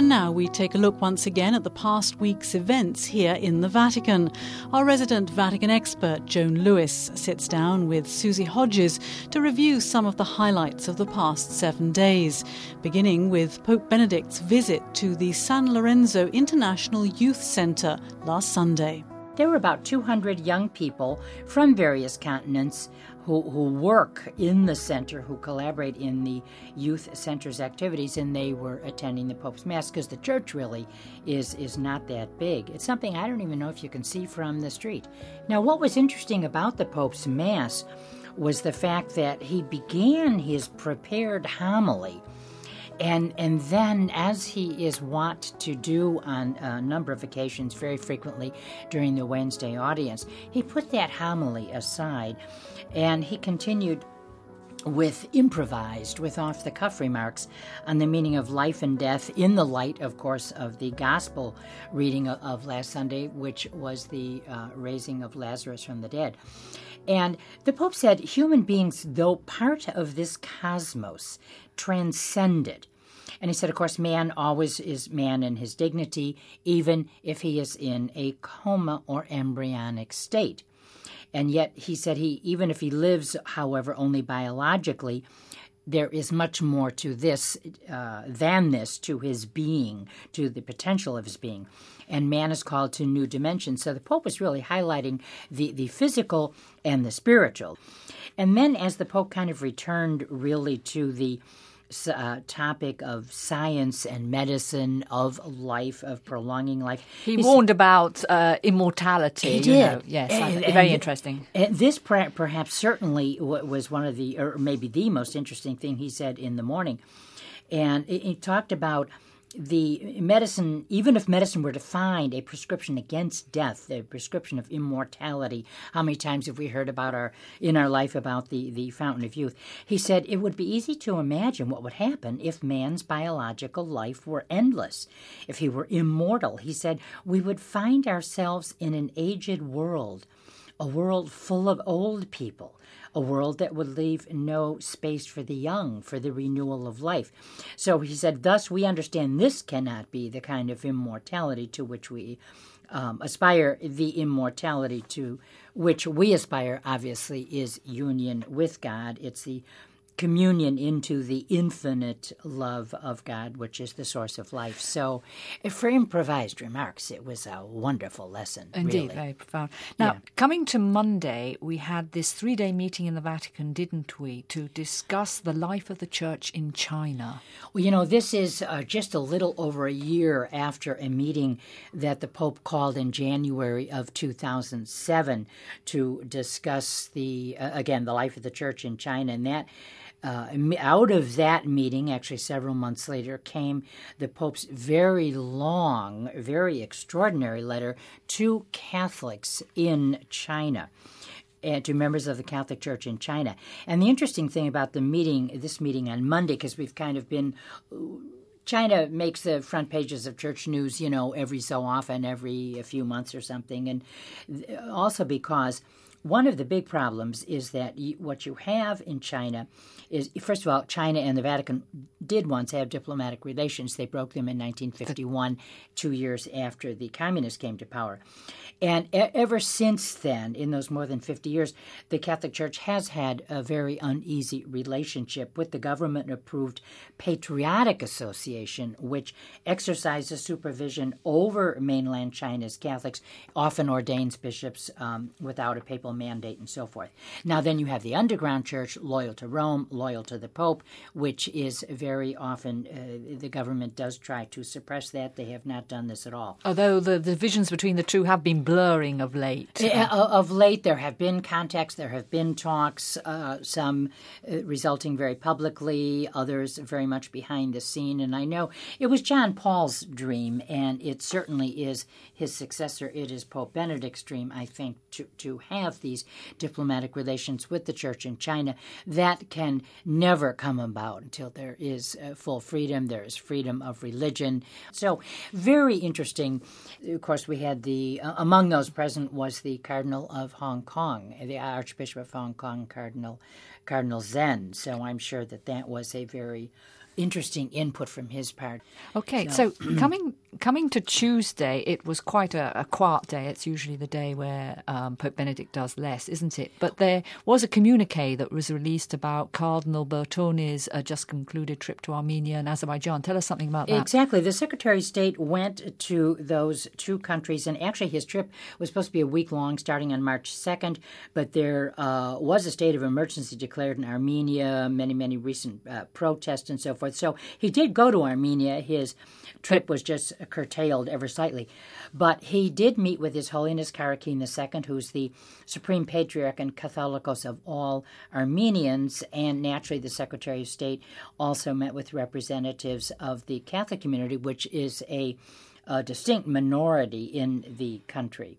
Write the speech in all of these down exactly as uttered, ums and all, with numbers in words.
now we take a look once again at the past week's events here in the Vatican. Our resident Vatican expert, Joan Lewis, sits down with Susie Hodges to review some of the highlights of the past seven days, beginning with Pope Benedict's visit to the San Lorenzo International Youth Centre last Sunday. There were about two hundred young people from various continents who, who work in the center, who collaborate in the youth center's activities, and they were attending the Pope's Mass because the church really is, is not that big. It's something I don't even know if you can see from the street. Now, what was interesting about the Pope's Mass was the fact that he began his prepared homily. And and then, as he is wont to do on a number of occasions, very frequently during the Wednesday audience, he put that homily aside, and he continued with improvised, with off-the-cuff remarks on the meaning of life and death in the light, of course, of the gospel reading of, of last Sunday, which was the uh, raising of Lazarus from the dead. And the Pope said, human beings, though part of this cosmos, transcended. And he said, of course, man always is man in his dignity, even if he is in a coma or embryonic state. And yet, he said, he even if he lives, however, only biologically, there is much more to this uh, than this, to his being, to the potential of his being. And man is called to new dimensions. So the Pope was really highlighting the, the physical and the spiritual. And then as the Pope kind of returned really to the Uh, topic of science and medicine, of life, of prolonging life. He He's, warned about uh, immortality. He you did. Know. Yes, and, very and, interesting. And this per- perhaps certainly was one of the, or maybe the most interesting thing he said in the morning. And he, he talked about the medicine, even if medicine were to find a prescription against death, a prescription of immortality, how many times have we heard about our in our life about the, the fountain of youth? He said it would be easy to imagine what would happen if man's biological life were endless, if he were immortal. He said we would find ourselves in an aged world, a world full of old people, a world that would leave no space for the young, for the renewal of life. So he said, thus we understand this cannot be the kind of immortality to which we um, aspire. The immortality to which we aspire, obviously, is union with God. It's the communion into the infinite love of God, which is the source of life. So for improvised remarks, it was a wonderful lesson. Indeed, really. Very profound. Now, yeah. Coming to Monday, we had this three-day meeting in the Vatican, didn't we, to discuss the life of the Church in China. Well, you know, this is uh, just a little over a year after a meeting that the Pope called in January of two thousand seven to discuss, the uh, again, the life of the Church in China. And that Uh, out of that meeting, actually several months later, came the Pope's very long, very extraordinary letter to Catholics in China, and to members of the Catholic Church in China. And the interesting thing about the meeting, this meeting on Monday, because we've kind of been... China makes the front pages of church news, you know, every so often, every a few months or something, and also because one of the big problems is that you, what you have in China is, first of all, China and the Vatican did once have diplomatic relations. They broke them in nineteen fifty-one, two years after the communists came to power. And e- ever since then, in those more than fifty years, the Catholic Church has had a very uneasy relationship with the government-approved Patriotic Association, which exercises supervision over mainland China's Catholics, often ordains bishops um, without a papal mandate and so forth. Now, then you have the underground church, loyal to Rome, loyal to the Pope, which is very often, uh, the government does try to suppress that. They have not done this at all. Although the, the divisions between the two have been blurring of late. Uh, of late, there have been contacts, there have been talks, uh, some uh, resulting very publicly, others very much behind the scene. And I know it was John Paul's dream, and it certainly is his successor. It is Pope Benedict's dream, I think, to, to have these diplomatic relations with the Church in China. That can never come about until there is uh, full freedom, there is freedom of religion. So very interesting. Of course, we had the, uh, among those present was the Cardinal of Hong Kong, the Archbishop of Hong Kong, Cardinal Cardinal Zen. So I'm sure that that was a very interesting input from his part. Okay, so, so coming coming to Tuesday, it was quite a, a quiet day. It's usually the day where um, Pope Benedict does less, isn't it? But there was a communique that was released about Cardinal Bertone's uh, just concluded trip to Armenia and Azerbaijan. Tell us something about that. Exactly. The Secretary of State went to those two countries, and actually his trip was supposed to be a week long, starting on March second, but there uh, was a state of emergency declared in Armenia, many, many recent uh, protests and so forth. So he did go to Armenia. His trip was just curtailed ever slightly. But he did meet with His Holiness Karakin the Second, who's the Supreme Patriarch and Catholicos of all Armenians, and naturally the Secretary of State also met with representatives of the Catholic community, which is a, a distinct minority in the country.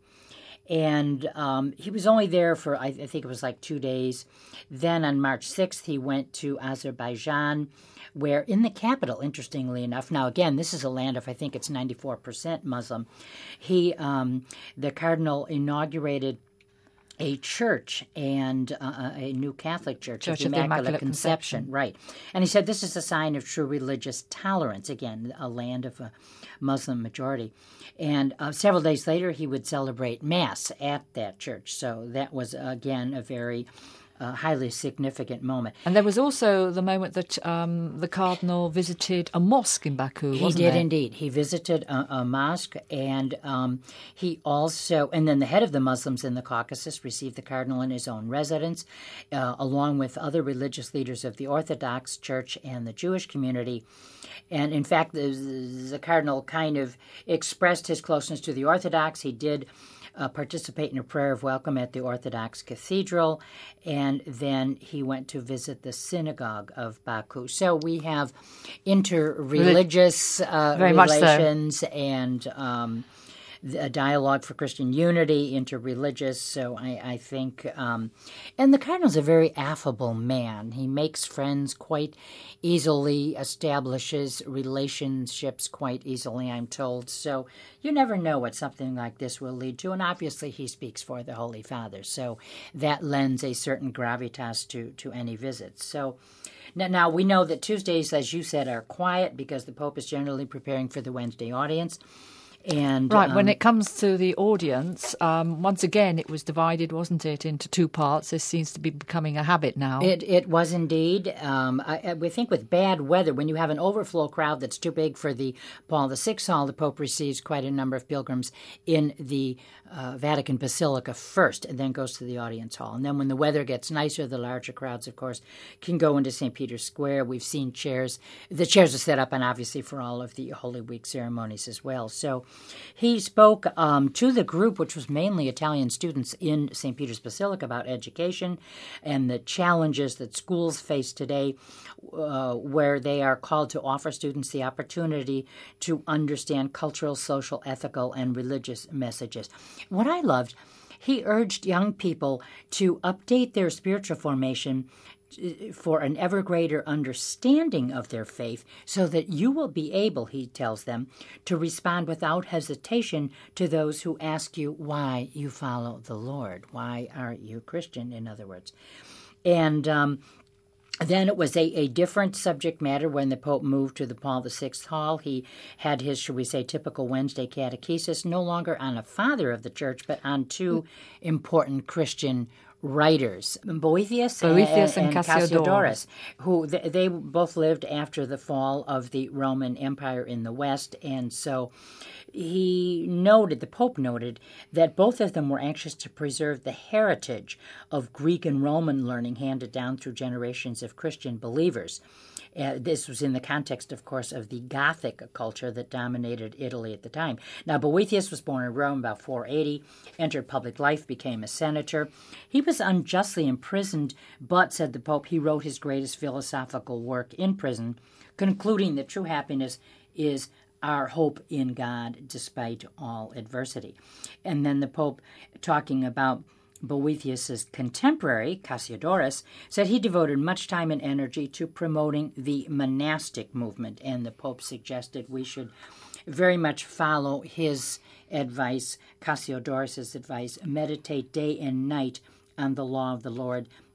And um, he was only there for, I, I think it was like two days. Then on March sixth, he went to Azerbaijan, where in the capital, interestingly enough, now again, this is a land of, I think it's ninety-four percent Muslim, he, um, the cardinal inaugurated a church and uh, a new Catholic church, Church of the of the Immaculate, Immaculate Conception. Conception. Right. And he said this is a sign of true religious tolerance, again, a land of a Muslim majority. And uh, several days later, he would celebrate Mass at that church. So that was, again, a very uh, highly significant moment. And there was also the moment that um, the Cardinal visited a mosque in Baku, He wasn't did there? indeed. He visited a, a mosque, and um, he also, and then the head of the Muslims in the Caucasus received the Cardinal in his own residence, uh, along with other religious leaders of the Orthodox Church and the Jewish community. And in fact, the, the Cardinal kind of expressed his closeness to the Orthodox. He did uh, participate in a prayer of welcome at the Orthodox Cathedral, and then he went to visit the synagogue of Baku. So we have interreligious uh, Very much so. relations and um, a dialogue for Christian unity, interreligious. So I, I think, um, and the Cardinal's a very affable man. He makes friends quite easily, establishes relationships quite easily, I'm told. So you never know what something like this will lead to. And obviously he speaks for the Holy Father. So that lends a certain gravitas to, to any visits. So now, now we know that Tuesdays, as you said, are quiet because the Pope is generally preparing for the Wednesday audience. And, right, um, when it comes to the audience, um, once again, it was divided, wasn't it, into two parts. This seems to be becoming a habit now. It it was indeed. Um, I, I we think with bad weather, when you have an overflow crowd that's too big for the Paul the Sixth Hall, the Pope receives quite a number of pilgrims in the uh, Vatican Basilica first, and then goes to the audience hall. And then when the weather gets nicer, the larger crowds, of course, can go into Saint Peter's Square. We've seen chairs. The chairs are set up, and obviously for all of the Holy Week ceremonies as well. So he spoke um, to the group, which was mainly Italian students in Saint Peter's Basilica, about education and the challenges that schools face today, uh, where they are called to offer students the opportunity to understand cultural, social, ethical, and religious messages. What I loved, he urged young people to update their spiritual formation for an ever greater understanding of their faith, so that you will be able, he tells them, to respond without hesitation to those who ask you why you follow the Lord. Why are you Christian, in other words? And um, then it was a, a different subject matter when the Pope moved to the Paul the Sixth Hall. He had his, should we say, typical Wednesday catechesis, no longer on a father of the church, but on two important Christian writers, Boethius, Boethius and, and, and Cassiodorus. Cassiodorus, who they, they both lived after the fall of the Roman Empire in the West, and so he noted, the Pope noted, that both of them were anxious to preserve the heritage of Greek and Roman learning handed down through generations of Christian believers. Uh, this was in the context, of course, of the Gothic culture that dominated Italy at the time. Now, Boethius was born in Rome about four eighty, entered public life, became a senator. He was unjustly imprisoned, but, said the Pope, he wrote his greatest philosophical work in prison, concluding that true happiness is our hope in God despite all adversity. And then the Pope, talking about Boethius's contemporary, Cassiodorus, said he devoted much time and energy to promoting the monastic movement, and the Pope suggested we should very much follow his advice, Cassiodorus's advice, meditate day and night on the law of the Lord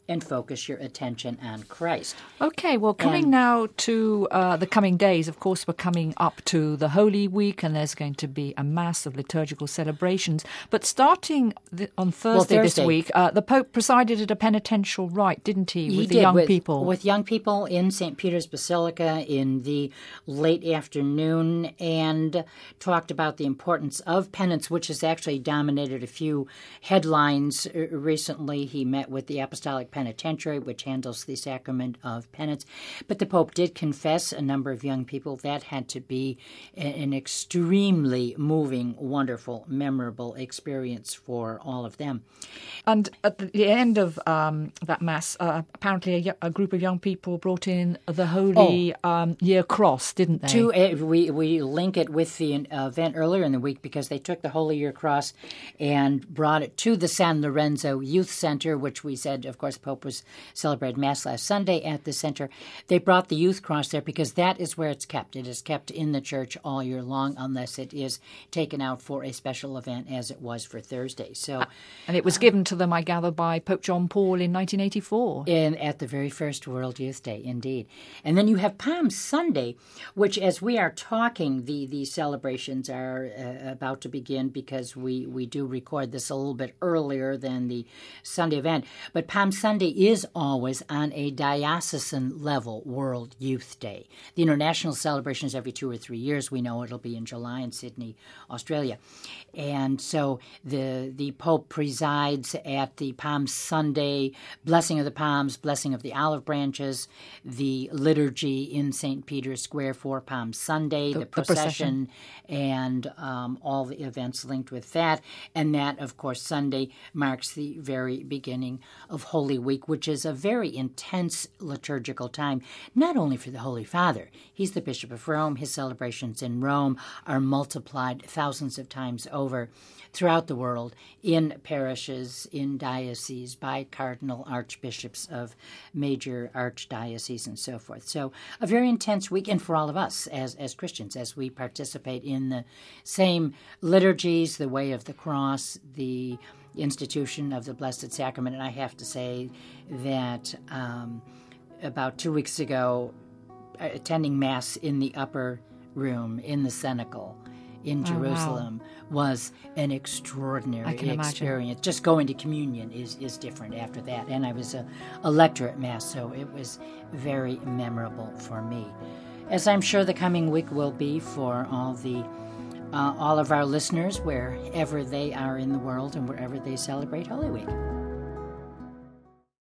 and focus your attention on Christ. Okay, well, coming And- now to uh, the coming days, of course, we're coming up to the Holy Week, and there's going to be a mass of liturgical celebrations. But starting th- on Thursday, Thursday. this week, uh, the Pope presided at a penitential rite, didn't he, with He the did, young with, people? With young people in Saint Peter's Basilica in the late afternoon, and talked about the importance of penance, which has actually dominated a few headlines uh, recently. He met with the Apostolic Penitentiary, which handles the sacrament of penance. But the Pope did confess a number of young people. That had to be a- an extremely moving, wonderful, memorable experience for all of them. And at the end of um, that Mass, uh, apparently a, y- a group of young people brought in the Holy um, Year Cross, didn't they? To, uh, we, we link it with the uh, event earlier in the week because they took the Holy Year Cross and brought it to the San Lorenzo Youth Center, which we said, of course, Pope was celebrated Mass last Sunday at the center. They brought the Youth Cross there because that is where it's kept. It is kept in the church all year long unless it is taken out for a special event as it was for Thursday. So, And it was given to them, I gather, by Pope John Paul in nineteen eighty-four. in at the very first World Youth Day, indeed. And then you have Palm Sunday, which, as we are talking, the, the celebrations are uh, about to begin because we, we do record this a little bit earlier than the Sunday event. But Palm Sunday is always on a diocesan level World Youth Day. The international celebration is every two or three years. We know it'll be in July in Sydney, Australia. And so the the Pope presides at the Palm Sunday blessing of the palms, blessing of the olive branches, the liturgy in Saint Peter's Square for Palm Sunday, the, The- the procession, procession. and um, all the events linked with that. And that, of course, Sunday marks the very beginning of Holy Week, which is a very intense liturgical time, not only for the Holy Father. He's the Bishop of Rome. His celebrations in Rome are multiplied thousands of times over throughout the world in parishes, in dioceses, by cardinal archbishops of major archdioceses and so forth. So a very intense weekend for all of us as, as Christians as we participate in the same liturgies, the way of the cross, the institution of the Blessed Sacrament. And I have to say that um, about two weeks ago, attending Mass in the upper room in the cenacle in Oh, wow. Jerusalem was an I extraordinary can imagine. experience. Just going to communion is, is different after that. And I was a, a lector at Mass, so it was very memorable for me. As I'm sure the coming week will be for all the uh, all of our listeners, wherever they are in the world and wherever they celebrate Holy Week.